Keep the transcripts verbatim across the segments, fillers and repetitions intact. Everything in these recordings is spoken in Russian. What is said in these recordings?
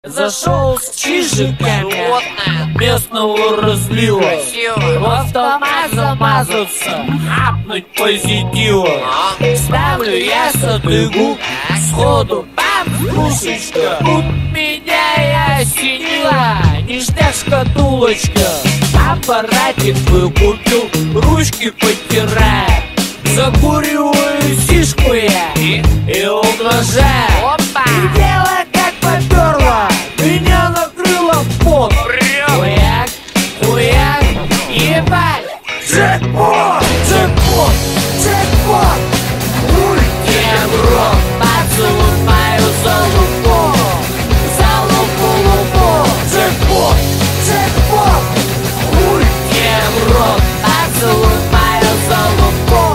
Зашел с чижиками местного разлива, в автомат замазаться, хапнуть позитива. Ставлю я садыгу, сходу бам, кружечка. Тут меня и осенила ништяк шкатулочка. Аппаратик выкупил, ручки потирая, закуриваю сишку я и, и угрожаю. И дело как поперло, меня накрыло в пот. Хуяк, хуяк, ебать. Джекпот, джекпот, джекпот. Ульте в рот, поцелуй мою залупу, залупу-лупу. Джекпот, джекпот. Ульте в рот, поцелуй мою залупу,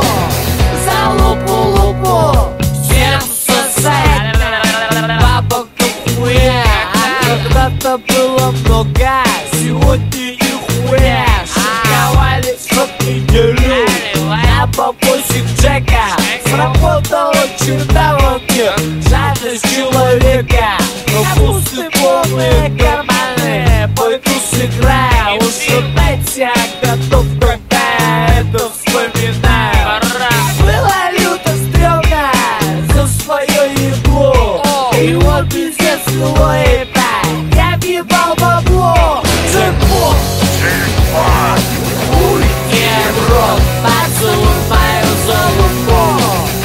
залупу-лупу. Всем сосать, бабок до хуя. Когда-то было много, сегодня нихуя. Шиковали чтоб неделю, я бабосик Джека. Сработала черта во мне, жадность человека. Но пусты полные карманы, пойду сыграю. Уж опять я готов, когда я это вспоминаю. Было люто стрёмно за свое ебло, и вот пиздец его ебать, я въебал бабло. Джекпот, джекпот. Уйди в рот, поцелуй мою залупу,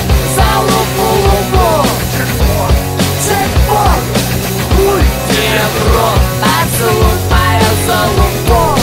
залупу-лупу. Джекпот, джекпот. Уйди в рот, поцелуй мою залупу,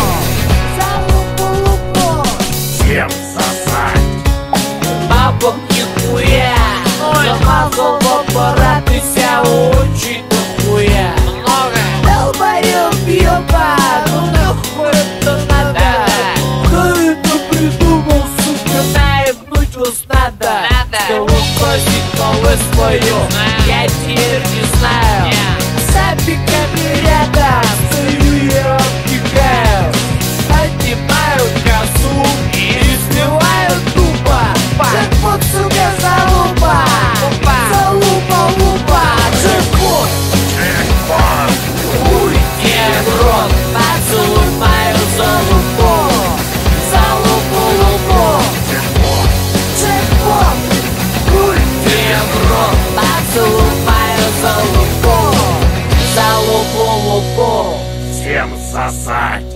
залупу-лупу. Всем сосать. Бабок нихуя, замазал в аппарат и ся очень нахуя. Долбоёб ёба, ну нахуй это надо? Кто это придумал, сука, наебнуть вас надо? Кого просить новое свое, я теперь не знаю. С апиками рядом стою, я обтекаю. Отнимаю косу и сбиваю тупо. Джекпот, сука, залупа, залупа-лупа. Джекпот, Джекпот. уйди в рот, поцелуй мою залупу, залупу-лупу. Джекпот. Джекпот, уйди в рот, поцелуй мою залупу, залупу-лупу. Всем сосать.